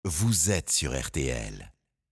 vous êtes sur RTL.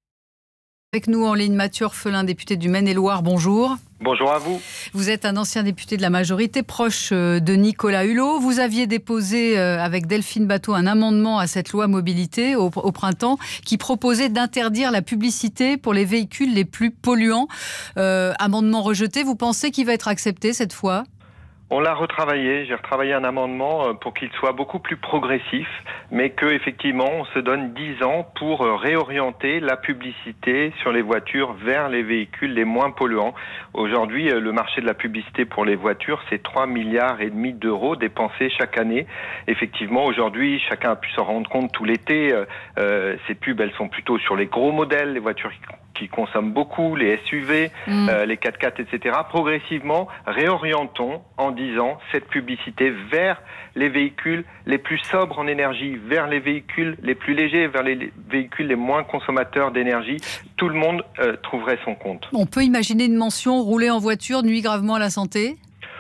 Avec nous en ligne, Mathieu Orphelin, député du Maine-et-Loire. Bonjour. Bonjour à vous. Vous êtes un ancien député de la majorité, proche de Nicolas Hulot. Vous aviez déposé avec Delphine Batho un amendement à cette loi mobilité au printemps qui proposait d'interdire la publicité pour les véhicules les plus polluants. Amendement rejeté. Vous pensez qu'il va être accepté cette fois ? On l'a retravaillé, j'ai retravaillé un amendement pour qu'il soit beaucoup plus progressif, mais que effectivement on se donne 10 ans pour réorienter la publicité sur les voitures vers les véhicules les moins polluants. Aujourd'hui, le marché de la publicité pour les voitures, c'est 3,5 milliards d'euros dépensés chaque année. Effectivement, aujourd'hui, chacun a pu s'en rendre compte tout l'été, ces pubs, elles sont plutôt sur les gros modèles, les voitures qui consomment beaucoup, les SUV, les 4x4, etc. Progressivement, réorientons en 10 ans cette publicité vers les véhicules les plus sobres en énergie, vers les véhicules les plus légers, vers les véhicules les moins consommateurs d'énergie. Tout le monde trouverait son compte. On peut imaginer une mention « rouler en voiture nuit gravement à la santé ».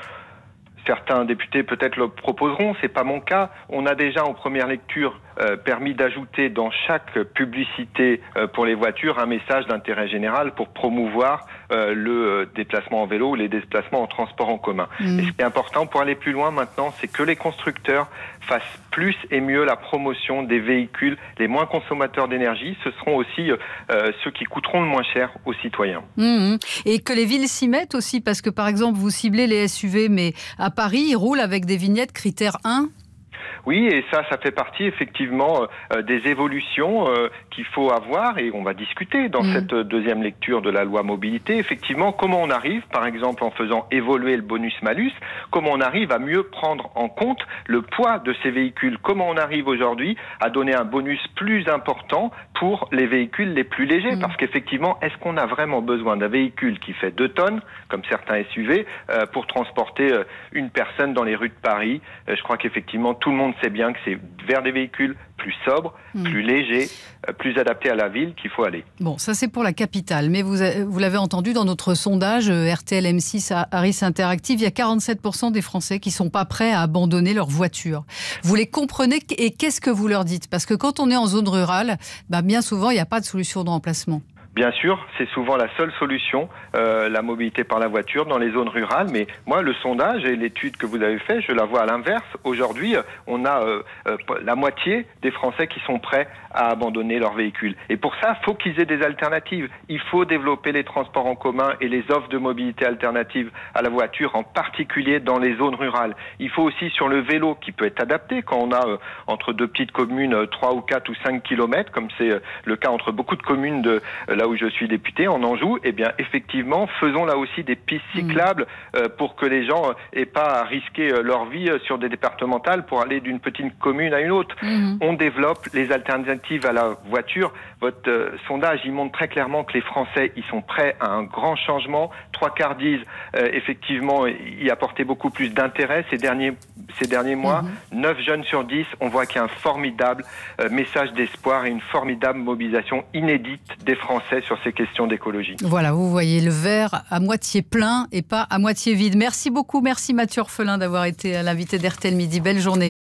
Certains députés peut-être le proposeront, c'est pas mon cas. On a déjà en première lecture permis d'ajouter dans chaque publicité pour les voitures un message d'intérêt général pour promouvoir le déplacement en vélo ou les déplacements en transport en commun. Et ce qui est important pour aller plus loin maintenant, c'est que les constructeurs fassent plus et mieux la promotion des véhicules les moins consommateurs d'énergie. Ce seront aussi ceux qui coûteront le moins cher aux citoyens. Et que les villes s'y mettent aussi, parce que par exemple vous ciblez les SUV, mais à Paris, ils roulent avec des vignettes critère 1. Oui, et ça fait partie effectivement des évolutions qu'il faut avoir et on va discuter dans cette deuxième lecture de la loi mobilité. Effectivement, comment on arrive, par exemple en faisant évoluer le bonus-malus, comment on arrive à mieux prendre en compte le poids de ces véhicules, comment on arrive aujourd'hui à donner un bonus plus important pour les véhicules les plus légers, parce qu'effectivement, est-ce qu'on a vraiment besoin d'un véhicule qui fait 2 tonnes, comme certains SUV, pour transporter une personne dans les rues de Paris? Je crois qu'effectivement, tout le monde sait bien que c'est vers des véhicules plus sobres, plus légers, plus adaptés à la ville qu'il faut aller. Bon, ça c'est pour la capitale, mais vous l'avez entendu dans notre sondage RTL M6 à Harris Interactive, il y a 47% des Français qui ne sont pas prêts à abandonner leur voiture. Vous les comprenez et qu'est-ce que vous leur dites ? Parce que quand on est en zone rurale, bien souvent il n'y a pas de solution de remplacement. Bien sûr, c'est souvent la seule solution, la mobilité par la voiture dans les zones rurales. Mais moi, le sondage et l'étude que vous avez fait, je la vois à l'inverse. Aujourd'hui, on a la moitié des Français qui sont prêts à abandonner leur véhicule. Et pour ça, il faut qu'ils aient des alternatives. Il faut développer les transports en commun et les offres de mobilité alternatives à la voiture, en particulier dans les zones rurales. Il faut aussi sur le vélo, qui peut être adapté quand on a entre 2 petites communes 3 ou 4 ou 5 kilomètres, comme c'est le cas entre beaucoup de communes de là où je suis député, en Anjou, eh bien effectivement, faisons là aussi des pistes cyclables pour que les gens aient pas à risquer leur vie sur des départementales pour aller d'une petite commune à une autre. On développe les alternatives à la voiture. Votre sondage, il montre très clairement que les Français, ils sont prêts à un grand changement. 3/4 disent effectivement y apporter beaucoup plus d'intérêt ces derniers mois. 9 jeunes sur 10, on voit qu'il y a un formidable message d'espoir et une formidable mobilisation inédite des Français sur ces questions d'écologie. Voilà, vous voyez le verre à moitié plein et pas à moitié vide. Merci beaucoup, merci Mathieu Orphelin d'avoir été l'invité d'RTL Midi. Belle journée.